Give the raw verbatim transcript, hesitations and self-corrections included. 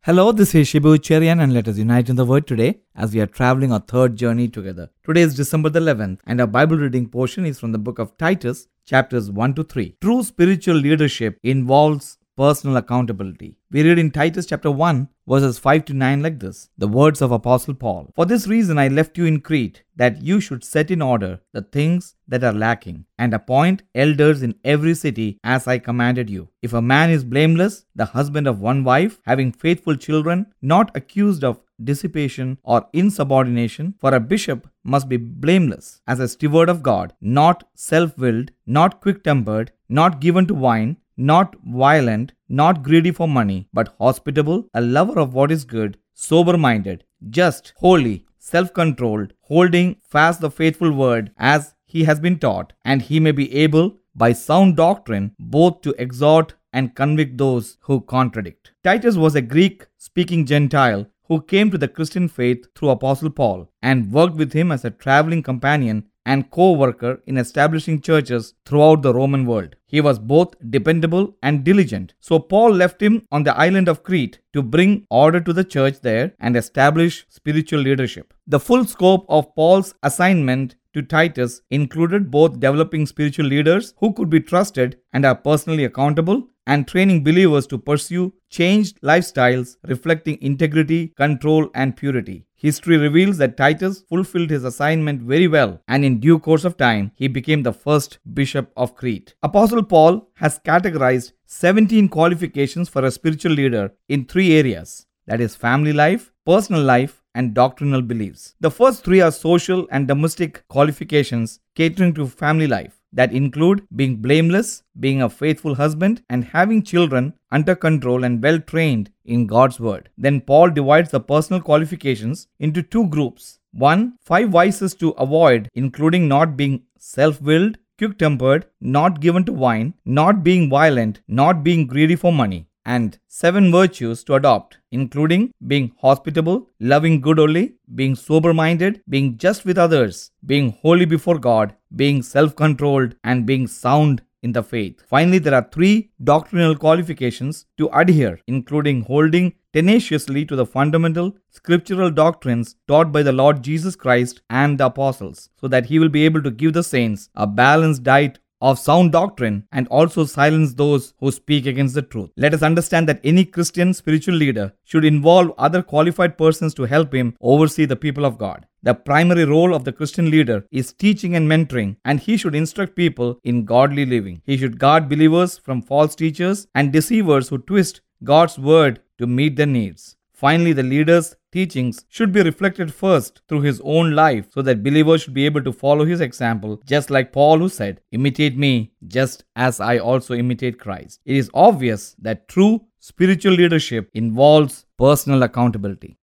Hello, this is Shibu Cherian, and let us unite in the Word today as we are traveling our third journey together. Today is December the eleventh, and our Bible reading portion is from the book of Titus, chapters one to three. True spiritual leadership involves personal accountability. We read in Titus chapter one, verses five to nine like this: the words of Apostle Paul. For this reason I left you in Crete, that you should set in order the things that are lacking, and appoint elders in every city as I commanded you. If a man is blameless, the husband of one wife, having faithful children, not accused of dissipation or insubordination, for a bishop must be blameless, as a steward of God, not self-willed, not quick-tempered, not given to wine, not violent, not greedy for money, but hospitable, a lover of what is good, sober-minded, just, holy, self-controlled, holding fast the faithful word as he has been taught, and he may be able, by sound doctrine, both to exhort and convict those who contradict. Titus was a Greek-speaking Gentile who came to the Christian faith through Apostle Paul and worked with him as a traveling companion and co-worker in establishing churches throughout the Roman world. He was both dependable and diligent. So Paul left him on the island of Crete to bring order to the church there and establish spiritual leadership. The full scope of Paul's assignment to Titus included both developing spiritual leaders who could be trusted and are personally accountable, and training believers to pursue changed lifestyles reflecting integrity, control, and purity. History reveals that Titus fulfilled his assignment very well, and in due course of time, he became the first bishop of Crete. Apostle Paul has categorized seventeen qualifications for a spiritual leader in three areas, that is, family life, personal life, and doctrinal beliefs. The first three are social and domestic qualifications catering to family life, that include being blameless, being a faithful husband, and having children under control and well trained in God's word. Then Paul divides the personal qualifications into two groups. One, five vices to avoid, including not being self-willed, quick-tempered, not given to wine, not being violent, not being greedy for money. And seven virtues to adopt, including being hospitable, loving good only, being sober-minded, being just with others, being holy before God, being self-controlled, and being sound in the faith. Finally, there are three doctrinal qualifications to adhere, including holding tenaciously to the fundamental scriptural doctrines taught by the Lord Jesus Christ and the apostles, so that he will be able to give the saints a balanced diet of sound doctrine and also silence those who speak against the truth. Let us understand that any Christian spiritual leader should involve other qualified persons to help him oversee the people of God. The primary role of the Christian leader is teaching and mentoring, and he should instruct people in godly living. He should guard believers from false teachers and deceivers who twist God's word to meet their needs. Finally, the leader's teachings should be reflected first through his own life, so that believers should be able to follow his example, just like Paul, who said, "Imitate me just as I also imitate Christ." It is obvious that true spiritual leadership involves personal accountability.